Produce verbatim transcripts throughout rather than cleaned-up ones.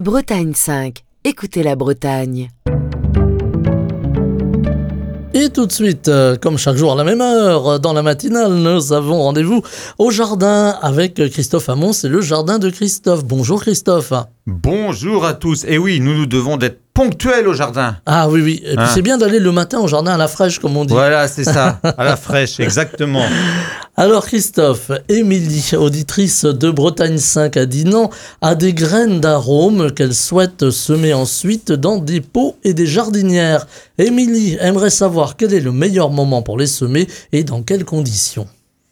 Bretagne cinq. Écoutez la Bretagne. Et tout de suite, euh, comme chaque jour à la même heure, dans la matinale, nous avons rendez-vous au jardin avec Christophe Hamon. C'est le jardin de Christophe. Bonjour Christophe. Bonjour à tous. Et oui, nous nous devons d'être ponctuels au jardin. Ah oui, oui. Et puis Hein c'est bien d'aller le matin au jardin à la fraîche, comme on dit. Voilà, c'est ça, à la fraîche, exactement. Alors Christophe, Émilie, auditrice de Bretagne cinq à Dinan, a des graines d'arômes qu'elle souhaite semer ensuite dans des pots et des jardinières. Émilie aimerait savoir quel est le meilleur moment pour les semer et dans quelles conditions.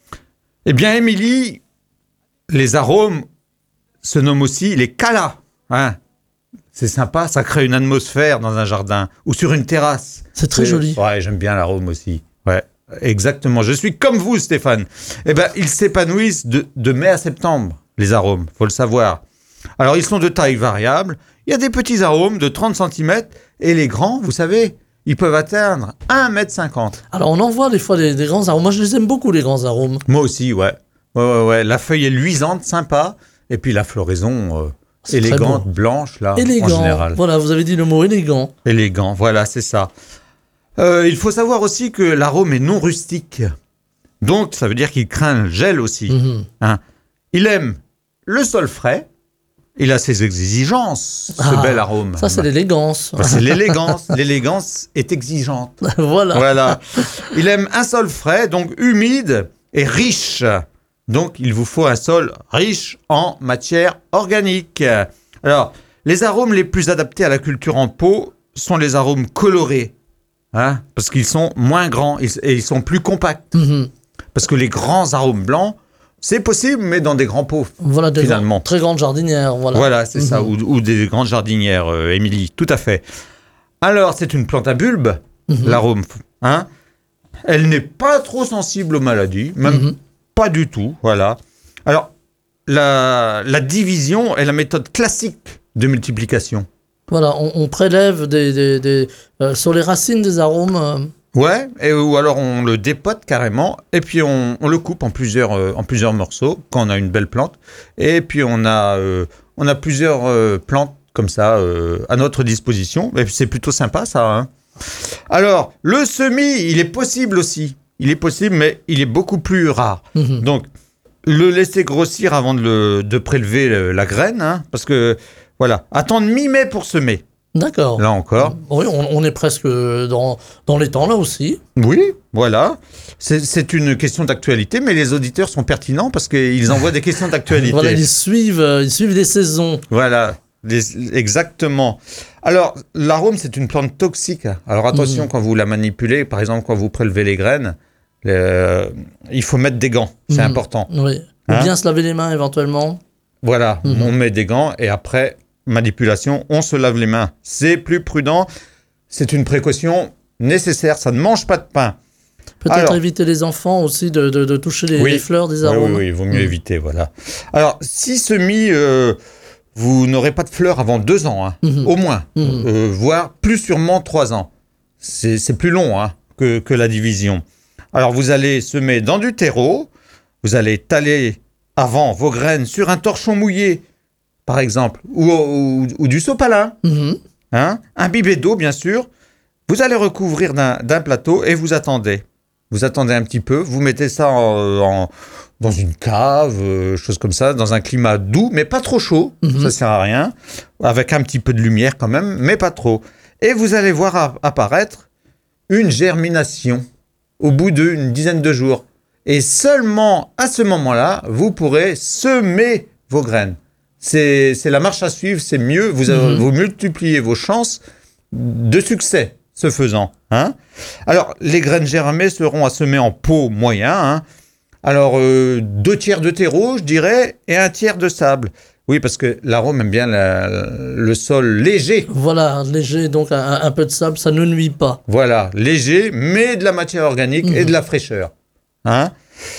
Eh bien, Émilie, les arômes se nomment aussi les calas. Hein, c'est sympa, ça crée une atmosphère dans un jardin ou sur une terrasse. C'est très Et, joli. Ouais, j'aime bien l'arôme aussi. Ouais, exactement. Je suis comme vous, Stéphane. Eh bien, ils s'épanouissent de, de mai à septembre, les arômes, faut le savoir. Alors, ils sont de taille variable. Il y a des petits arômes de trente centimètres et les grands, vous savez, ils peuvent atteindre un mètre cinquante. Alors on en voit des fois des, des grands arômes. Moi je les aime beaucoup, les grands arômes. Moi aussi, ouais. Ouais, ouais, ouais. La feuille est luisante, sympa. Et puis la floraison euh, C'est élégante, très beau. blanche, là, Élégant. en général. Voilà, vous avez dit le mot élégant. Élégant, voilà, c'est ça. Euh, il faut savoir aussi que l'arôme est non rustique. Donc, ça veut dire qu'il craint le gel aussi. Mhm. Hein. Il aime le sol frais. Il a ses exigences, ce Ah, bel arôme. Ça c'est l'élégance. Bah, c'est l'élégance. L'élégance est exigeante. Voilà. Voilà. Il aime un sol frais, donc humide et riche. Donc, il vous faut un sol riche en matière organique. Alors, les arômes les plus adaptés à la culture en pot sont les arômes colorés. Hein, parce qu'ils sont moins grands et ils sont plus compacts. Mhm. Parce que les grands arômes blancs, c'est possible, mais dans des grands pots, Voilà des finalement. grands- très grandes jardinières. Voilà, Voilà, c'est Mhm. ça. Ou, ou des grandes jardinières, euh, Émilie, tout à fait. Alors, c'est une plante à bulbe, Mhm. l'arôme. Hein. Elle n'est pas trop sensible aux maladies, même Mhm. pas du tout. Voilà. Alors, la, la division est la méthode classique de multiplication. Voilà, on, on prélève des, des, des, euh, sur les racines des arômes. euh, Ouais, et, ou alors on le dépote carrément, et puis on, on le coupe en plusieurs, euh, en plusieurs morceaux quand on a une belle plante. Et puis on a, euh, on a plusieurs euh, plantes comme ça euh, à notre disposition. Et c'est plutôt sympa ça. Hein. Alors, le semis, il est possible aussi. Il est possible, mais il est beaucoup plus rare. mhm. Donc, le laisser grossir avant de, le, de prélever le- la graine, hein, parce que, voilà, attendre mi-mai pour semer, D'accord. là encore. Oui, on, on est presque dans, dans les temps là aussi. Oui, voilà. C'est, c'est une question d'actualité, mais les auditeurs sont pertinents parce qu'ils envoient des questions d'actualité. Voilà, ils suivent, euh, ils suivent des saisons. Voilà, les- exactement. Alors, l'arôme, c'est une plante toxique. Alors, attention, Mhm. quand vous la manipulez, par exemple, quand vous prélevez les graines, euh, il faut mettre des gants, c'est Mhm. important. Oui. Ou Hein bien se laver les mains éventuellement. Voilà, Mhm. on met des gants et après, manipulation, on se lave les mains. C'est plus prudent, c'est une précaution nécessaire, ça ne mange pas de pain. Peut-être Alors- éviter les enfants aussi de, de, de toucher les, Oui. les fleurs des Oui, arômes. oui, oui, il vaut mieux Mhm. éviter, voilà. Alors, si semis, euh, vous n'aurez pas de fleurs avant deux ans, hein, Mhm. au moins, Mhm. euh, voire plus sûrement trois ans. C'est, c'est plus long hein, que, que la division. Alors, vous allez semer dans du terreau, vous allez étaler avant vos graines sur un torchon mouillé, par exemple, ou, ou, ou du sopalin, Mhm. hein, un bibet d'eau, bien sûr. Vous allez recouvrir d'un, d'un plateau et vous attendez. Vous attendez un petit peu, vous mettez ça en, en- dans une cave, euh, chose comme ça, dans un climat doux, mais pas trop chaud, Mhm. ça sert à rien, avec un petit peu de lumière quand même, mais pas trop. Et vous allez voir a- apparaître une germination au bout d'une dizaine de jours. Et seulement à ce moment-là, vous pourrez semer vos graines. C'est, c'est la marche à suivre, c'est mieux, vous, avez- Mhm. vous multipliez vos chances de succès, ce faisant. Hein. Alors, les graines germées seront à semer en pot moyen. Hein. Alors, euh, deux tiers de terreau, je dirais, et un tiers de sable. Oui, parce que l'arôme aime bien la- le sol léger. Voilà, léger, donc un, un peu de sable, ça ne nuit pas. Voilà, léger, mais de la matière organique et Mhm. de la fraîcheur. Hein.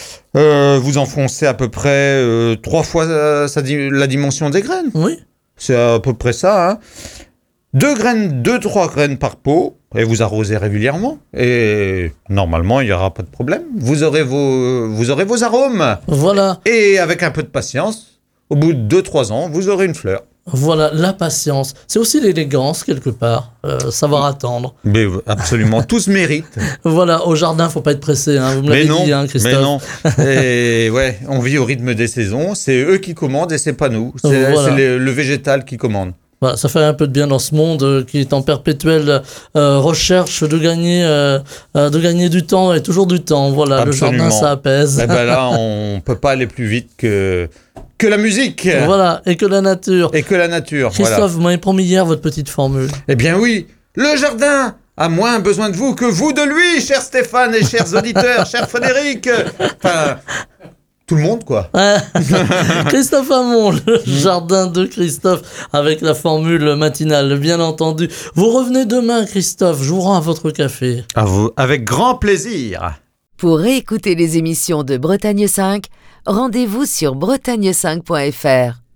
Euh, vous enfoncez à peu près euh, trois fois euh, sa di- la dimension des graines. Oui. C'est à peu près ça. Hein. Deux graines, deux, trois graines par pot, et vous arrosez régulièrement. Et normalement, il n'y aura pas de problème. Vous aurez vos, vous aurez vos arômes. Voilà. Et avec un peu de patience, au bout de deux trois ans, vous aurez une fleur. Voilà, la patience. C'est aussi l'élégance, quelque part. Euh, savoir attendre. Mais absolument, tout se mérite. Voilà, au jardin, faut pas être pressé. Hein. Vous me Mais l'avez non, dit, hein, Christophe. mais non. Et ouais, on vit au rythme des saisons. C'est eux qui commandent et c'est pas nous. C'est, Voilà. c'est le, le végétal qui commande. Voilà, ça fait un peu de bien dans ce monde euh, qui est en perpétuelle euh, recherche de gagner, euh, euh, de gagner du temps et toujours du temps. Voilà, Absolument. le jardin, ça apaise. Eh ben là, on peut pas aller plus vite que, que la musique. Voilà, et que la nature. Et que la nature. Christophe, Voilà. vous m'avez promis hier votre petite formule. Eh bien oui, le jardin a moins besoin de vous que vous de lui, cher Stéphane et chers auditeurs, cher Frédéric. Enfin, tout le monde, quoi. Christophe Hamon, le jardin de Christophe, avec la formule matinale, bien entendu. Vous revenez demain, Christophe, je vous rends à votre café. À vous, avec grand plaisir. Pour réécouter les émissions de Bretagne cinq, rendez-vous sur bretagne cinq point f r.